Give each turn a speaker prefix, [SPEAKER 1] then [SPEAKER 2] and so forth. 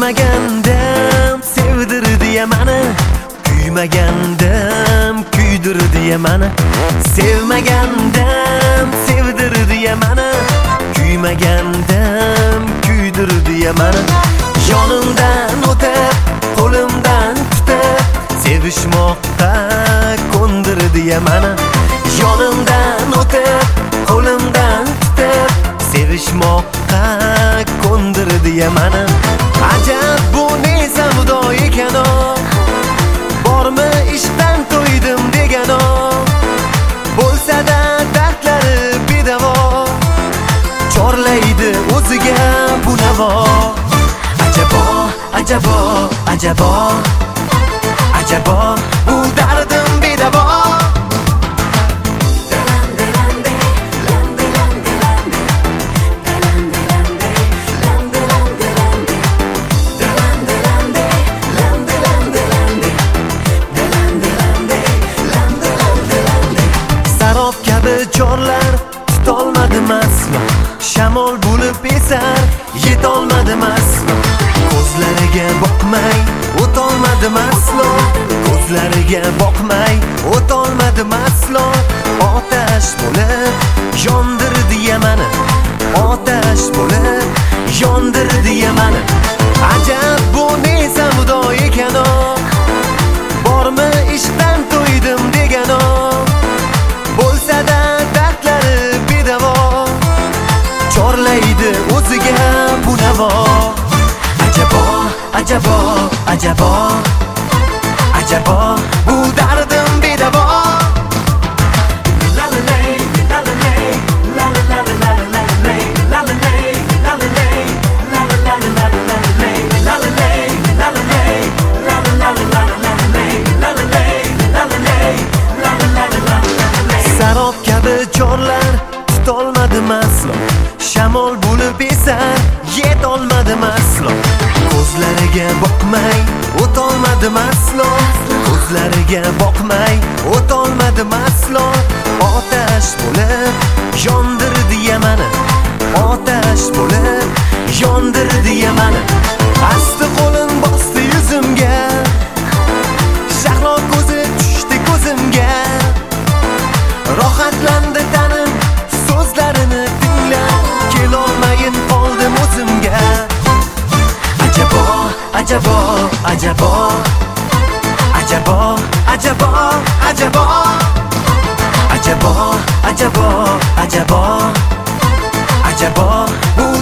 [SPEAKER 1] Sevmagandim sevdirdi ya mani, kuymagandim kuydirdi ya mani. Sevmagandim sevdirdi ya mani, kuymagandim kuydirdi ya mani. Yonimdan o'tib, qo'limdan tutib, sevishmoqqa ko'ndirdi ya mani. Yonimdan o'tib, qo'limdan tutib, sevishmoqqa ko'ndirdi ya mani. Ajab bu ne savdo ekan o, bormi ishdan to'ydim degan o, bo'lsa-da dardlari bedavo, chorlaydi o'ziga bu navo. Ajabo, ajabo, ajabo, ajabo, bu dardim bedavo. Sarob kabi chorlar tutolmadim aslo, shamol bo'lib esar yetolmadim aslo. Ko'zlariga boqmay o'tolmadim aslo, ko'zlariga boqmay o'tolmadim aslo. Otash bo'lib yondirdi ya mani, otash bo'lib yondirdi ya mani. Ajab bu ne savdo ekan o, bormi ishdan to'ydim degan o, bo'lsa-da dardlari bedavo, chorlaydi o'ziga bu navo. Ajabo, ajabo, ajabo, ajabo, bu dardim bedavo. Sarob kabi chorlar tutolmadim aslo, shamol bo'lib esar yetolmadim aslo. Ko'zlariga boqmay o'tolmadim aslo, ko'zlariga boqmay o'tolmadim aslo. Otash bo'lib yondirdi ya mani, otash bo'lib yondirdi ya mani. Asti qo'lim bosdi yuzimga, shahlo ko'zi tushdi ko'zimga. Rohatlandi tanim so'zlarini tinglab, kelolmayin qoldim o'zimga. Ajabo, ajabo, ajabo, ajabo, ajabo, ajabo, ajabo, ajabo, ajabo, ajabo, bu